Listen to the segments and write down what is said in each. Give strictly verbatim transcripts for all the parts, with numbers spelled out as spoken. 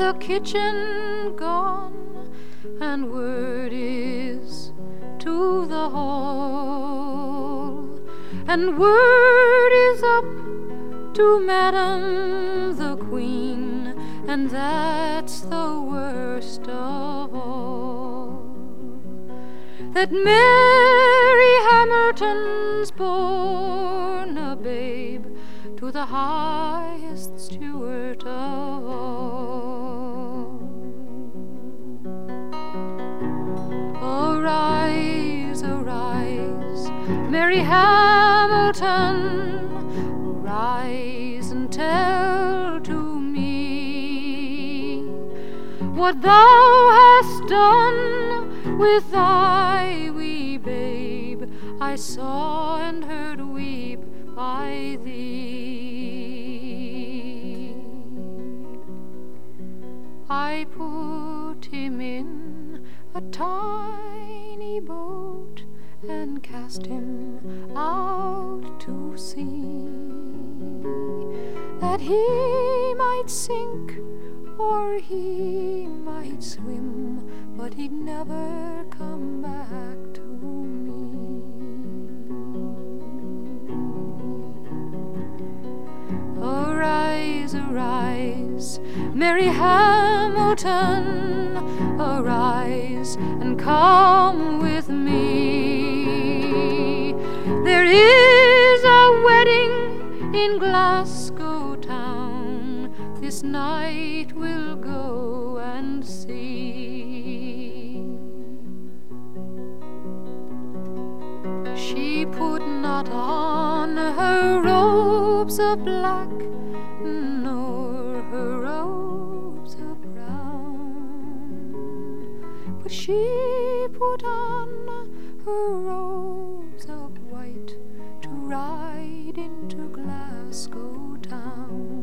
the kitchen gone, and word is to the hall, and word is up to Madam the Queen, and that's the worst of all, that Mary Hamilton's born a babe to the highest Stuart of all. Arise, arise, Mary Hamilton, rise and tell to me what thou hast done with thy wee babe. I saw and heard weep by thee. I put him in a tiny boat and cast him out to sea, that he might sink or he might swim, but he'd never come back to me. Arise, arise, Mary Hamilton, arise and come with me. There is a wedding in Glasgow town, this night we'll go and see. She put not on her robes of black, nor her robes of brown, but she put on her robes of white to ride into Glasgow town.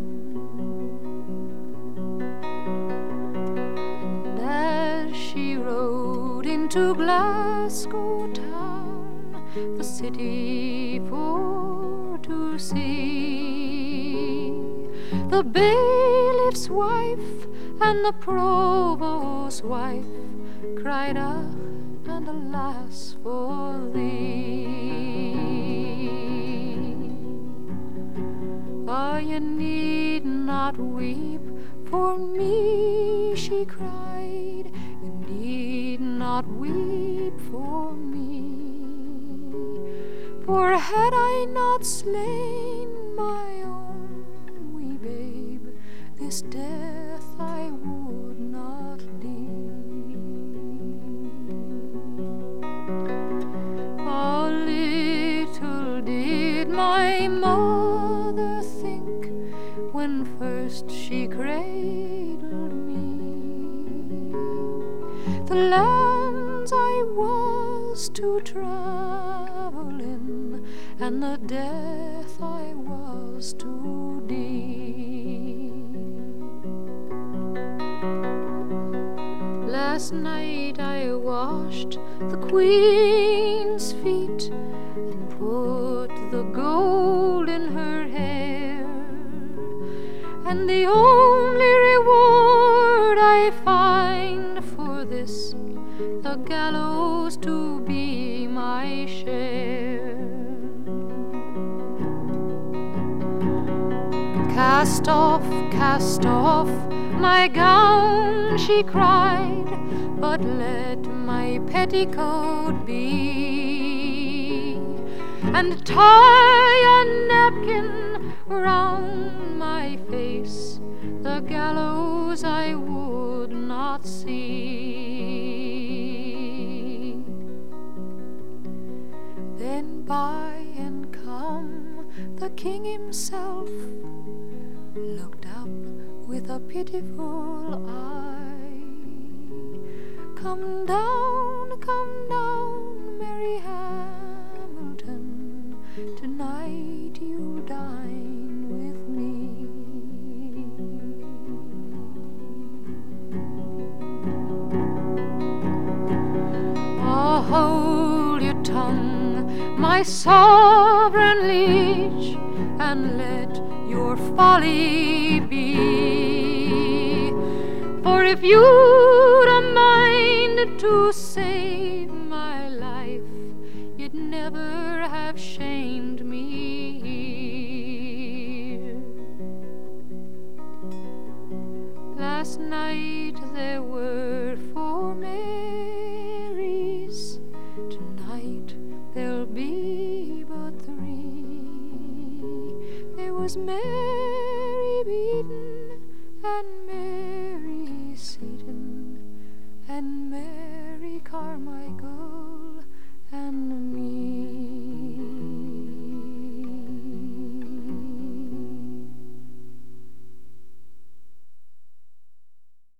And as she rode into Glasgow town, the city for to see, the bailiff's wife and the provost's wife cried, ah, and alas for thee. Ah, you need not weep for me, she cried, you need not weep for me, for had I not slain my own wee babe, this death I would not deal. Oh, little did my mother think when first she cradled me, the lands I was to travel in, and the death I was to deal. Last night I washed the Queen's feet and put the gold in her hair, and the only reward I find for this, the gallows to be my share. Cast off, cast off my gown, she cried, but let my petticoat be, and tie a napkin round my face, the gallows I would not see. Then by and come the king himself looked up with a pitiful eye. Come down, come down, Mary Hamilton, tonight you'll dine with me. Oh, hold your tongue, my sovereign liege, and let your folly be. If you'd a mind to save my life, you'd never have shamed me here. Last night there were